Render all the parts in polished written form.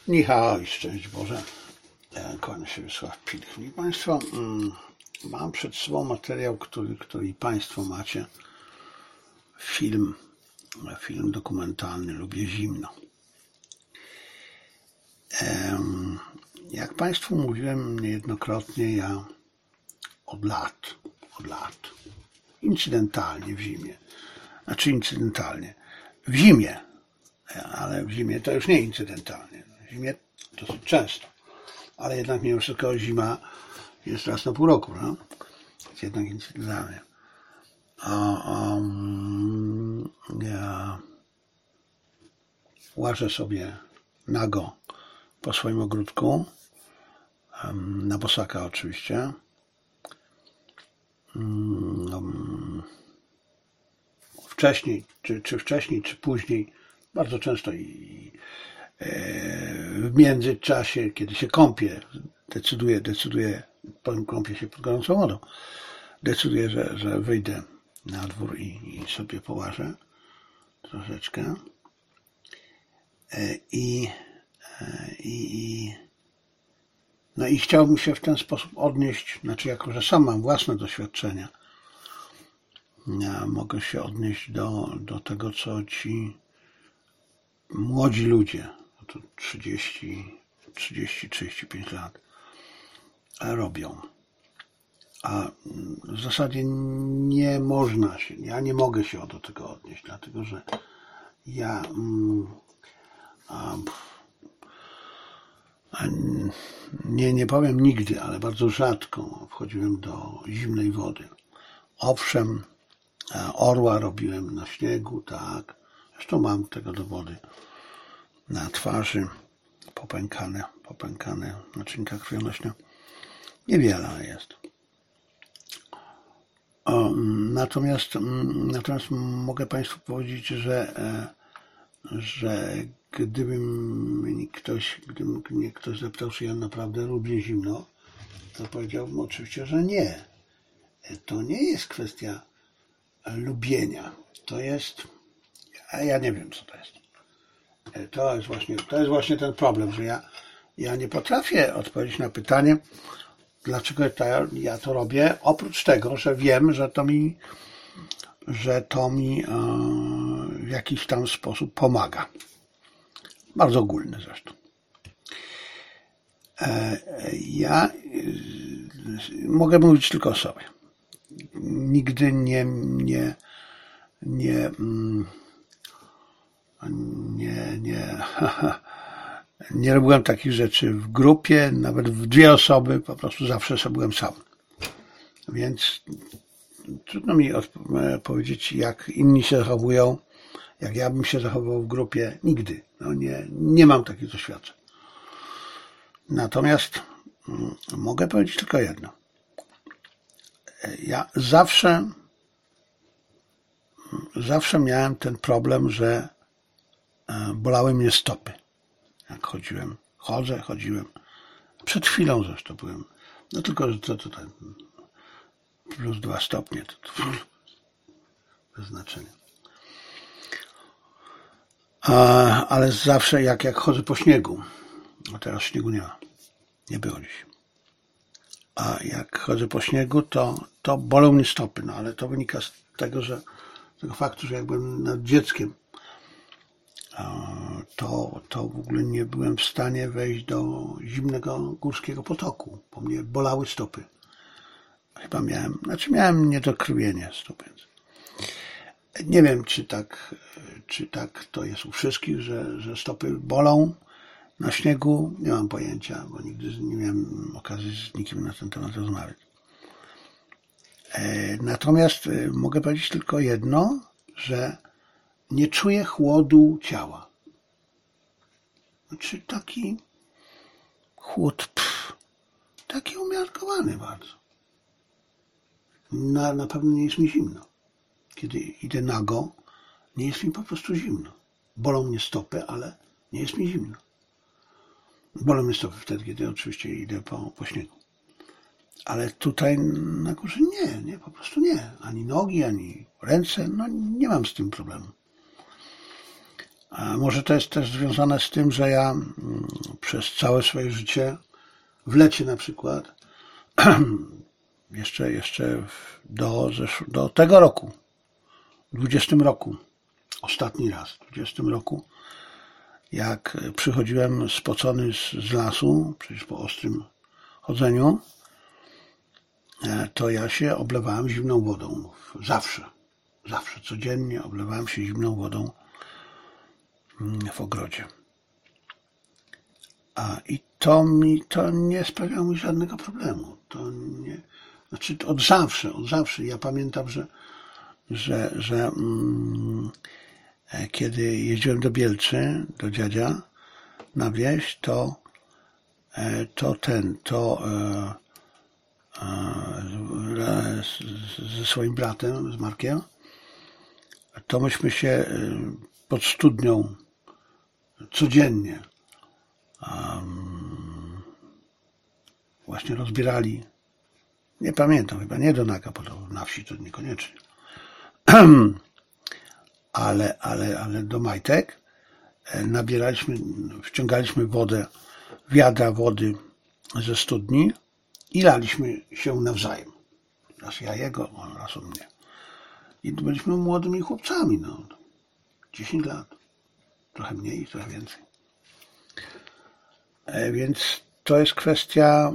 Michał i szczęść Boże. Kłania się Wiesław Pilch. Szanowni Państwo, mam przed sobą materiał, który Państwo macie. Film dokumentalny Lubię zimno. Jak Państwu mówiłem niejednokrotnie, ja od lat, incydentalnie w zimie, w zimie, ale w zimie to już nie incydentalnie, w zimie dosyć często, ale jednak mimo wszystko zima jest raz na pół roku, no? Jest jednak incydentalnie. Ja łażę sobie nago po swoim ogródku, na bosaka oczywiście. Wcześniej, czy później, bardzo często i w międzyczasie, kiedy się kąpię, decyduję, kąpię się pod gorącą wodą, decyduję, że wyjdę na dwór i sobie połażę troszeczkę. No i chciałbym się w ten sposób odnieść, jako że sam mam własne doświadczenia, ja mogę się odnieść do tego, co ci młodzi ludzie, to 30-35 lat, robią. A w zasadzie ja nie mogę się do tego odnieść, dlatego że ja nie powiem nigdy, ale bardzo rzadko wchodziłem do zimnej wody. Owszem, orła robiłem na śniegu, tak. Zresztą mam tego dowody na twarzy, popękane naczynka krwionośne. Niewiele jest. Natomiast mogę Państwu powiedzieć, że gdyby mnie ktoś zapytał, czy ja naprawdę lubię zimno, to powiedziałbym oczywiście, że nie. To nie jest kwestia lubienia. To jest, a ja nie wiem, co to jest. To jest właśnie ten problem, że ja nie potrafię odpowiedzieć na pytanie, dlaczego ja to robię, oprócz tego, że wiem, że to mi w jakiś tam sposób pomaga. Bardzo ogólny zresztą. Ja mogę mówić tylko o sobie. Nigdy nie robiłem takich rzeczy w grupie, nawet w dwie osoby, po prostu zawsze byłem sam. Więc trudno mi powiedzieć, jak inni się zachowują, jak ja bym się zachowywał w grupie. Nigdy. Nie mam takich doświadczeń. Natomiast mogę powiedzieć tylko jedno. Ja zawsze miałem ten problem, że bolały mnie stopy. Jak chodziłem. Przed chwilą zresztą byłem. No tylko, że to tutaj plus 2 stopnie, to bez znaczenia. Ale zawsze jak chodzę po śniegu, a teraz śniegu nie ma, nie było dziś. A jak chodzę po śniegu, to bolą mnie stopy, no ale to wynika z tego faktu, że jak byłem nad dzieckiem, to w ogóle nie byłem w stanie wejść do zimnego górskiego potoku, bo mnie bolały stopy. Chyba miałem niedokrwienie stóp, więc nie wiem, czy tak to jest u wszystkich, że stopy bolą na śniegu. Nie mam pojęcia, bo nigdy nie miałem okazji z nikim na ten temat rozmawiać. Natomiast mogę powiedzieć tylko jedno, że nie czuję chłodu ciała. Znaczy taki chłód, taki umiarkowany bardzo. Na pewno nie jest mi zimno. Kiedy idę nago, nie jest mi po prostu zimno. Bolą mnie stopy, ale nie jest mi zimno. Bolą mnie stopy wtedy, kiedy oczywiście idę po śniegu. Ale tutaj na górze nie, po prostu nie. Ani nogi, ani ręce, nie mam z tym problemu. A może to jest też związane z tym, że ja przez całe swoje życie, w lecie na przykład, jeszcze do tego roku, w 20 roku, ostatni raz, w 20 roku, jak przychodziłem spocony z lasu, przecież po ostrym chodzeniu, to ja się oblewałem zimną wodą. Zawsze, codziennie oblewałem się zimną wodą w ogrodzie. I to nie sprawiało mi żadnego problemu. To nie, znaczy od zawsze. Ja pamiętam, że kiedy jeździłem do Bielczy, do dziadzia na wieś, ze swoim bratem, z Markiem, to myśmy się pod studnią codziennie właśnie rozbierali, nie pamiętam, chyba nie do naga, bo na wsi to niekoniecznie, ale do majtek wciągaliśmy wodę, wiadra wody ze studni i laliśmy się nawzajem. Raz ja jego, raz on mnie. I byliśmy młodymi chłopcami, 10 lat. Trochę mniej, trochę więcej. Więc to jest kwestia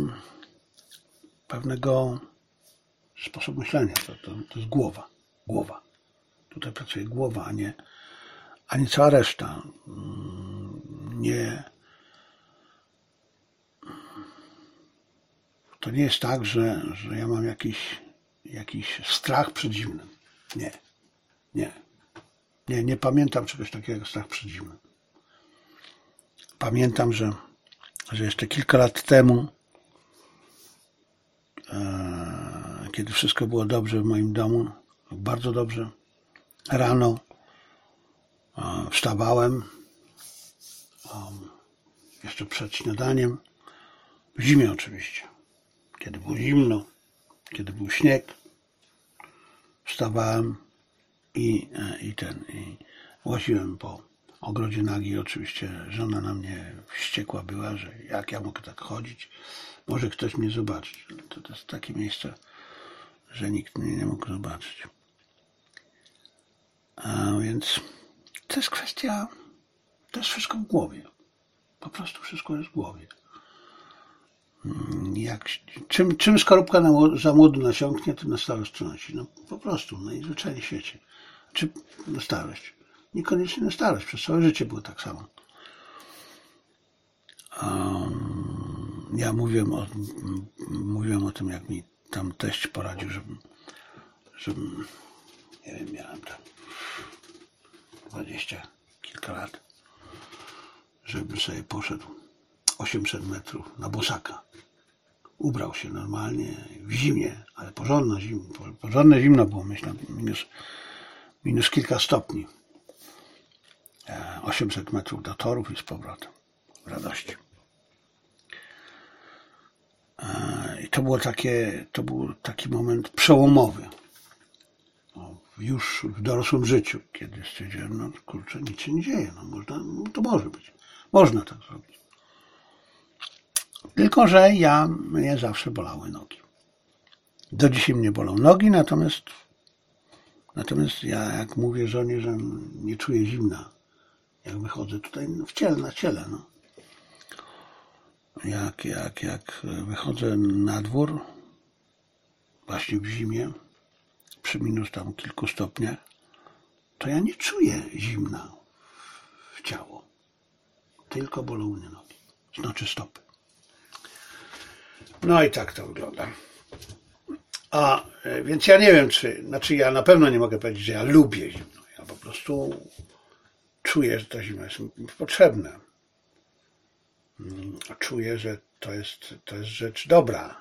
pewnego sposobu myślenia. To jest głowa. Tutaj pracuje głowa, a nie cała reszta. To nie jest tak, że ja mam jakiś strach przed zimnem. Nie pamiętam czegoś takiego jak strach przed zimnem. Pamiętam, że jeszcze kilka lat temu, kiedy wszystko było dobrze w moim domu, bardzo dobrze, rano wstawałem jeszcze przed śniadaniem, w zimie oczywiście, kiedy było zimno, kiedy był śnieg, wstawałem i łaziłem po ogrodzie nagi. Oczywiście żona na mnie wściekła była, że jak ja mogę tak chodzić, może ktoś mnie zobaczyć. To jest takie miejsce, że nikt mnie nie mógł zobaczyć. Więc to jest kwestia, to jest wszystko w głowie. Po prostu wszystko jest w głowie. Czym skorupka za młodu nasiąknie, to na starość trąci. Po prostu, najzwyczajniej w świecie. Czy na starość? Niekoniecznie na starość, przez całe życie było tak samo. Ja mówiłem o tym, jak mi tam teść poradził, żebym nie wiem, miałem tam 20 kilka lat, żebym sobie poszedł 800 metrów na bosaka. Ubrał się normalnie w zimie, ale porządne zimno było, myślę, minus kilka stopni. 800 metrów do torów i z powrotem. W radości. I to był taki moment przełomowy. Już w dorosłym życiu, kiedy stwierdziłem, kurczę, nic się nie dzieje. To może być. Można tak zrobić. Tylko że mnie zawsze bolały nogi. Do dzisiaj mnie bolą nogi, natomiast ja jak mówię żonie, że nie czuję zimna, jak wychodzę tutaj na ciele. Jak wychodzę na dwór, właśnie w zimie, przy minus tam kilku stopniach, to ja nie czuję zimna w ciało. Tylko bolą mnie nogi, znaczy stopy. I tak to wygląda. Więc ja nie wiem, ja na pewno nie mogę powiedzieć, że ja lubię zimno. Ja po prostu czuję, że ta zima jest mi potrzebna. Czuję, że to jest rzecz dobra.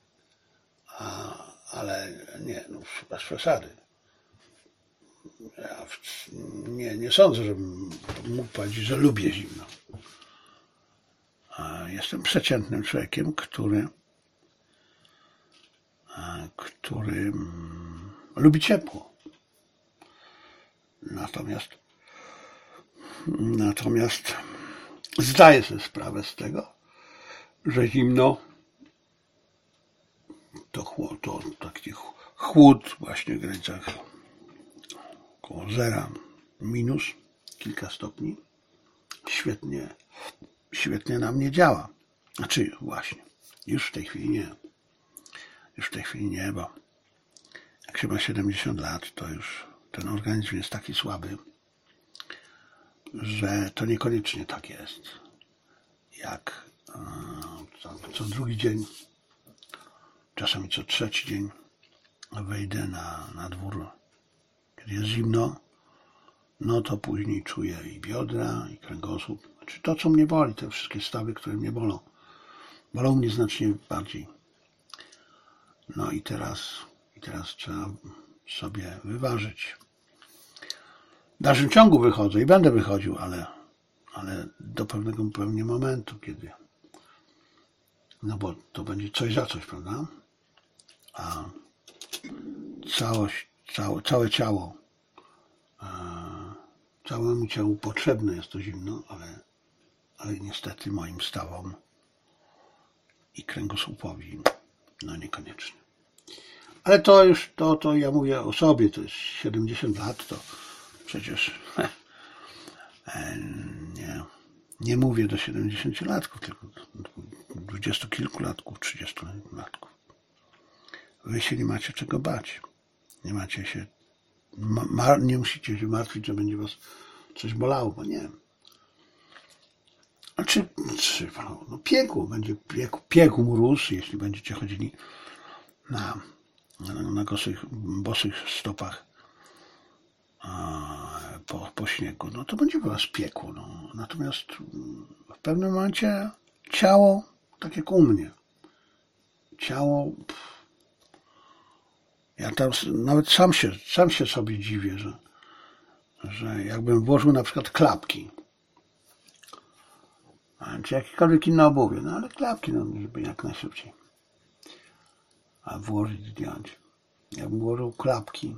Ale nie, bez przesady. Ja nie sądzę, żebym mógł powiedzieć, że lubię zimno. Jestem przeciętnym człowiekiem, który lubi ciepło. Natomiast Natomiast zdaję sobie sprawę z tego, że zimno to taki chłód właśnie w granicach około zera minus kilka stopni świetnie na mnie działa. Znaczy właśnie, już w tej chwili nie, bo jak się ma 70 lat, to już ten organizm jest taki słaby, że to niekoniecznie tak jest, jak co drugi dzień, czasami co trzeci dzień wejdę na dwór, kiedy jest zimno, no to później czuję i biodra, i kręgosłup. Znaczy to, co mnie boli, te wszystkie stawy, które mnie bolą mnie znacznie bardziej. No i teraz trzeba sobie wyważyć. W dalszym ciągu wychodzę i będę wychodził, ale do pewnego pewnie momentu, kiedy, no bo to będzie coś za coś, prawda? A całe ciało, całemu ciału potrzebne jest to zimno, ale niestety moim stawom i kręgosłupowi, no niekoniecznie. Ale to już, to ja mówię o sobie, to jest 70 lat, to przecież nie mówię do 70-latków, tylko do 20 kilku latków, 30 latków. Wy się nie macie czego bać. Nie musicie się martwić, że będzie was coś bolało, bo nie. No piekło, będzie piekł mróz, jeśli będziecie chodzili na bosych stopach po śniegu, no to będzie was piekło. No. Natomiast w pewnym momencie ciało, tak jak u mnie, ja tam nawet sam się sobie dziwię, że jakbym włożył na przykład klapki, czy jakiekolwiek inne obuwie, no ale klapki, no, żeby jak najszybciej włożyć, zdjąć. Jakbym włożył klapki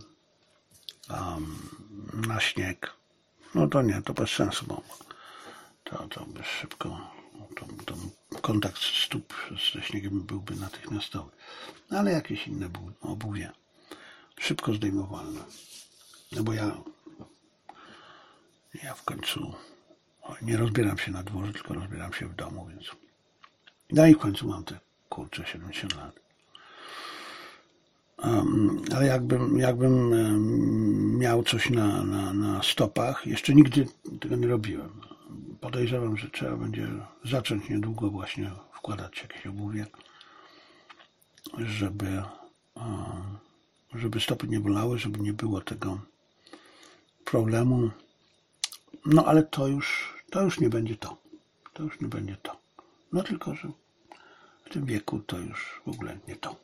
na śnieg, no to nie, to bez sensu, bo to by szybko, to kontakt stóp ze śniegiem byłby natychmiastowy. No, ale jakieś inne obuwie, szybko zdejmowalne. No bo ja w końcu nie rozbieram się na dworze, tylko rozbieram się w domu, więc no i w końcu mam te 70 lat. Ale jakbym miał coś na stopach, jeszcze nigdy tego nie robiłem. Podejrzewam, że trzeba będzie zacząć niedługo właśnie wkładać jakieś obuwie, żeby stopy nie bolały, żeby nie było tego problemu. No ale to już nie będzie to. To już nie będzie to. No tylko, że w tym wieku to już w ogóle nie to.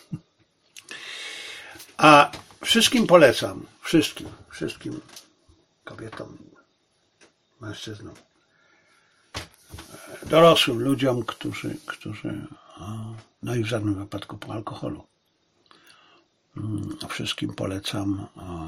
A wszystkim polecam, wszystkim kobietom, mężczyznom, dorosłym ludziom, którzy no i w żadnym wypadku po alkoholu. Wszystkim polecam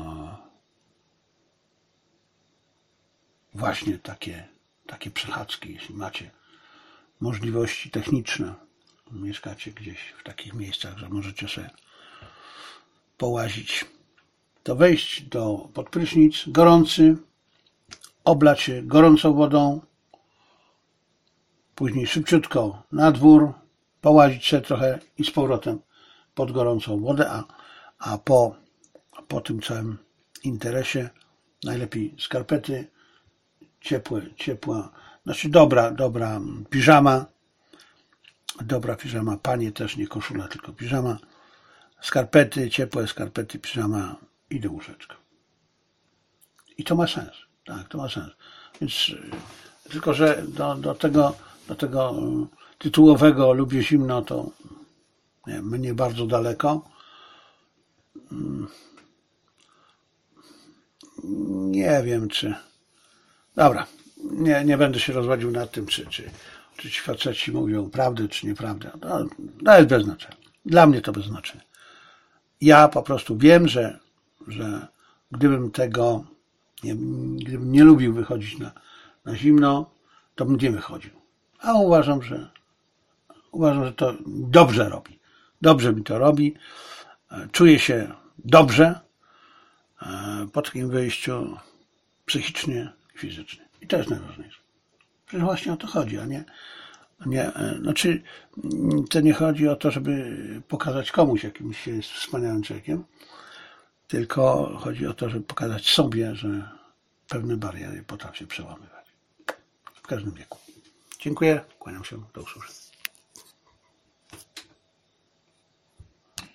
właśnie takie przechadzki, jeśli macie możliwości techniczne, mieszkacie gdzieś w takich miejscach, że możecie sobie połazić, to wejść pod prysznic gorący, oblać się gorącą wodą, później szybciutko na dwór, połazić się trochę i z powrotem pod gorącą wodę, a po tym całym interesie najlepiej skarpety ciepła, znaczy dobra piżama, panie też nie koszula, tylko piżama, skarpety, ciepłe skarpety, piżama i do łóżeczka. I to ma sens, tak, to ma sens. Więc tylko, że do tego tytułowego lubię zimno, to mnie bardzo daleko. Nie wiem, czy... Dobra, nie będę się rozwodził nad tym, czy ci faceci mówią prawdę, czy nieprawdę. To jest bez znaczenia. Dla mnie to bez znaczenia. Ja po prostu wiem, że gdybym tego Gdybym nie lubił wychodzić na zimno, to bym nie wychodził. A uważam, że to dobrze robi. Dobrze mi to robi. Czuję się dobrze po takim wyjściu psychicznie i fizycznie. I to jest najważniejsze. Przecież właśnie o to chodzi, a nie, znaczy to nie chodzi o to, żeby pokazać komuś, jakim się jest wspaniałym człowiekiem, tylko chodzi o to, żeby pokazać sobie, że pewne bariery potrafię przełamywać. W każdym wieku. Dziękuję, kłaniam się, do usłyszenia.